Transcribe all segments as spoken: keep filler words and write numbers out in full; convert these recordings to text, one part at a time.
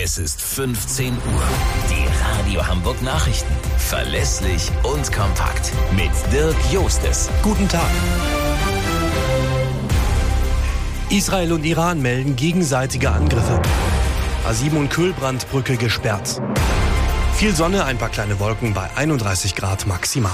Es ist fünfzehn Uhr. Die Radio Hamburg Nachrichten. Verlässlich und kompakt. Mit Dirk Jostes. Guten Tag. Israel und Iran melden gegenseitige Angriffe. A sieben und Kühlbrandbrücke gesperrt. Viel Sonne, ein paar kleine Wolken bei einunddreißig Grad maximal.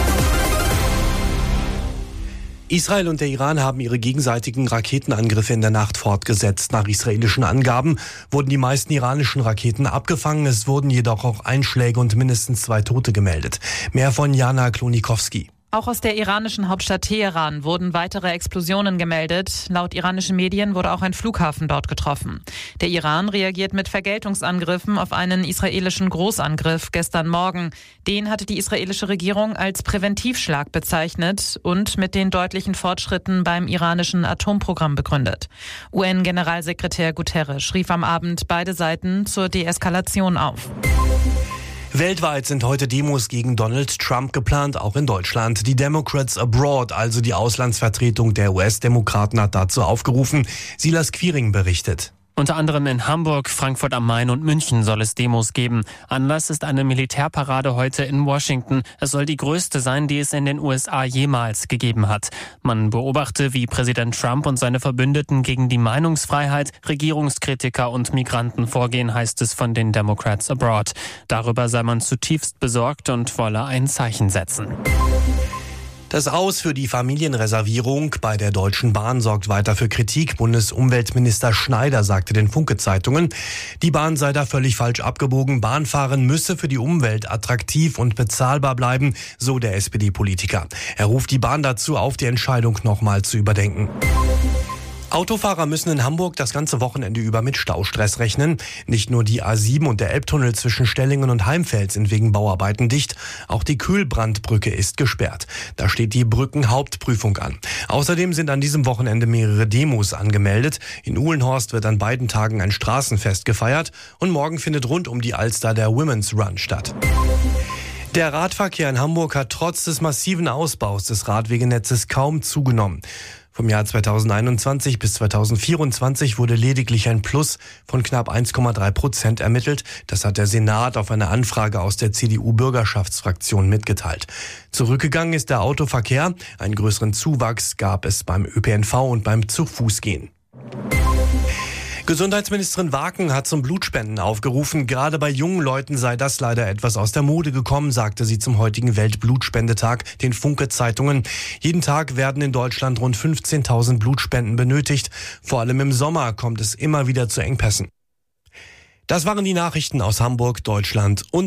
Israel und der Iran haben ihre gegenseitigen Raketenangriffe in der Nacht fortgesetzt. Nach israelischen Angaben wurden die meisten iranischen Raketen abgefangen. Es wurden jedoch auch Einschläge und mindestens zwei Tote gemeldet. Mehr von Jana Klonikowski. Auch aus der iranischen Hauptstadt Teheran wurden weitere Explosionen gemeldet. Laut iranischen Medien wurde auch ein Flughafen dort getroffen. Der Iran reagiert mit Vergeltungsangriffen auf einen israelischen Großangriff gestern Morgen. Den hatte die israelische Regierung als Präventivschlag bezeichnet und mit den deutlichen Fortschritten beim iranischen Atomprogramm begründet. U N-Generalsekretär Guterres rief am Abend beide Seiten zur Deeskalation auf. Weltweit sind heute Demos gegen Donald Trump geplant, auch in Deutschland. Die Democrats Abroad, also die Auslandsvertretung der U S-Demokraten, hat dazu aufgerufen. Silas Quiring berichtet. Unter anderem in Hamburg, Frankfurt am Main und München soll es Demos geben. Anlass ist eine Militärparade heute in Washington. Es soll die größte sein, die es in den U S A jemals gegeben hat. Man beobachte, wie Präsident Trump und seine Verbündeten gegen die Meinungsfreiheit, Regierungskritiker und Migranten vorgehen, heißt es von den Democrats Abroad. Darüber sei man zutiefst besorgt und wolle ein Zeichen setzen. Das Aus für die Familienreservierung bei der Deutschen Bahn sorgt weiter für Kritik. Bundesumweltminister Schneider sagte den Funke-Zeitungen, die Bahn sei da völlig falsch abgebogen. Bahnfahren müsse für die Umwelt attraktiv und bezahlbar bleiben, so der S P D-Politiker. Er ruft die Bahn dazu auf, die Entscheidung nochmal zu überdenken. Autofahrer müssen in Hamburg das ganze Wochenende über mit Staustress rechnen. Nicht nur die A sieben und der Elbtunnel zwischen Stellingen und Heimfeld sind wegen Bauarbeiten dicht. Auch die Kühlbrandbrücke ist gesperrt. Da steht die Brückenhauptprüfung an. Außerdem sind an diesem Wochenende mehrere Demos angemeldet. In Uhlenhorst wird an beiden Tagen ein Straßenfest gefeiert. Und morgen findet rund um die Alster der Women's Run statt. Der Radverkehr in Hamburg hat trotz des massiven Ausbaus des Radwegenetzes kaum zugenommen. Vom Jahr zweitausendeinundzwanzig bis zweitausendvierundzwanzig wurde lediglich ein Plus von knapp eins Komma drei Prozent ermittelt. Das hat der Senat auf eine Anfrage aus der C D U-Bürgerschaftsfraktion mitgeteilt. Zurückgegangen ist der Autoverkehr. Einen größeren Zuwachs gab es beim Ö P N V und beim Zu-Fuß-Gehen. Gesundheitsministerin Waken hat zum Blutspenden aufgerufen. Gerade bei jungen Leuten sei das leider etwas aus der Mode gekommen, sagte sie zum heutigen Weltblutspendetag den Funke-Zeitungen. Jeden Tag werden in Deutschland rund fünfzehntausend Blutspenden benötigt. Vor allem im Sommer kommt es immer wieder zu Engpässen. Das waren die Nachrichten aus Hamburg, Deutschland und